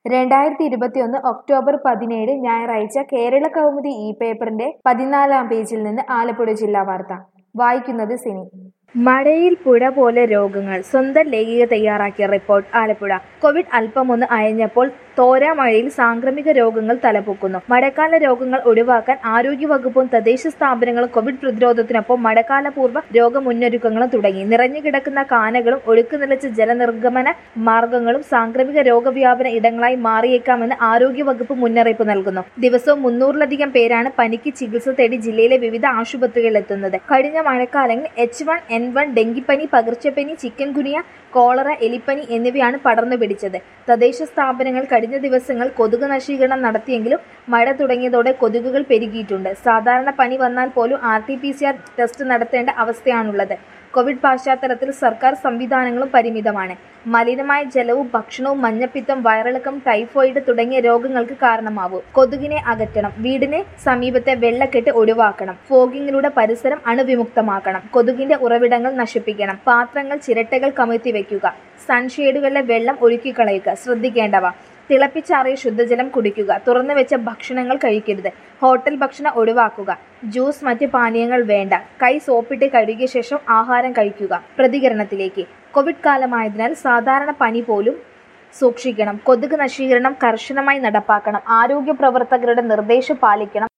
2021 October 17 ഞായറാഴ്ച കേരള കൗമുദി പേപ്പറിന്റെ 14-ാം പേജിൽ നിന്ന് ആലപ്പുഴ ജില്ലാ വാർത്ത. വായിക്കുന്നത് സിനി. മഴയിൽ പുഴ പോലെ രോഗങ്ങൾ. സ്വന്തം ലേഖിക തയ്യാറാക്കിയ റിപ്പോർട്ട്. ആലപ്പുഴ. കോവിഡ് അല്പമൊന്ന് അയഞ്ഞപ്പോൾ തോരാമഴയിൽ സാംക്രമിക രോഗങ്ങൾ തലപൊക്കുന്നു. മഴക്കാല രോഗങ്ങൾ ഒഴിവാക്കാൻ ആരോഗ്യവകുപ്പും തദ്ദേശ സ്ഥാപനങ്ങളും കോവിഡ് പ്രതിരോധത്തിനൊപ്പം മഴക്കാലപൂർവ്വ രോഗമുന്നൊരുക്കങ്ങളും തുടങ്ങി. നിറഞ്ഞുകിടക്കുന്ന കാനകളും ഒഴുക്ക് നിലച്ച ജലനിർഗമന മാർഗങ്ങളും സാംക്രമിക രോഗവ്യാപന ഇടങ്ങളായി മാറിയേക്കാമെന്ന് ആരോഗ്യവകുപ്പ് മുന്നറിയിപ്പ് നൽകുന്നു. ദിവസവും 300-ലധികം പേരാണ് പനിക്ക് ചികിത്സ തേടി ജില്ലയിലെ വിവിധ ആശുപത്രികളിലെത്തുന്നത്. കഴിഞ്ഞ മഴക്കാലങ്ങളിൽ H1N1 ഡെങ്കിപ്പനി, പകർച്ചപ്പനി, ചിക്കൻ ഗുനിയ, കോളറ, എലിപ്പനി എന്നിവയാണ് പടർന്നു പിടിച്ചത്. തദ്ദേശ സ്ഥാപനങ്ങൾ കഴിഞ്ഞ ദിവസങ്ങൾ കൊതുക് നശീകരണം നടത്തിയെങ്കിലും മഴ തുടങ്ങിയതോടെ കൊതുകുകൾ പെരുകിയിട്ടുണ്ട്. സാധാരണ പനി വന്നാൽ പോലും RT-PCR ടെസ്റ്റ് നടത്തേണ്ട അവസ്ഥയാണുള്ളത്. കോവിഡ് പശ്ചാത്തലത്തിൽ സർക്കാർ സംവിധാനങ്ങളും പരിമിതമാണ്. മലിനമായ ജലവും ഭക്ഷണവും മഞ്ഞപ്പിത്തം, വയറിളക്കം, ടൈഫോയിഡ് തുടങ്ങിയ രോഗങ്ങൾക്ക് കാരണമാവും. കൊതുകിനെ അകറ്റണം. വീടിന് സമീപത്തെ വെള്ളക്കെട്ട് ഒഴിവാക്കണം. ഫോഗിങ്ങിലൂടെ പരിസരം അണുവിമുക്തമാക്കണം. കൊതുകിന്റെ ഉറവിടങ്ങൾ നശിപ്പിക്കണം. പാത്രങ്ങൾ, ചിരട്ടകൾ കമഴ്ത്തിവെക്കുക. സൺഷെയ്ഡുകളിലെ വെള്ളം ഒഴുക്കിക്കളയുക. ശ്രദ്ധിക്കേണ്ടവ: തിളപ്പിച്ചാറിയ ശുദ്ധജലം കുടിക്കുക. തുറന്നുവെച്ച ഭക്ഷണങ്ങൾ കഴിക്കരുത്. ഹോട്ടൽ ഭക്ഷണം ഒഴിവാക്കുക. ജ്യൂസ്, മറ്റ് പാനീയങ്ങൾ വേണ്ട. കൈ സോപ്പിട്ട് കഴുകിയ ശേഷം ആഹാരം കഴിക്കുക. പ്രതികരണത്തിലേക്ക്. കോവിഡ് കാലമായതിനാൽ സാധാരണ പനി പോലും സൂക്ഷിക്കണം. കൊതുക് നശീകരണം കർശനമായി നടപ്പാക്കണം. ആരോഗ്യ പ്രവർത്തകരുടെ നിർദ്ദേശം പാലിക്കണം.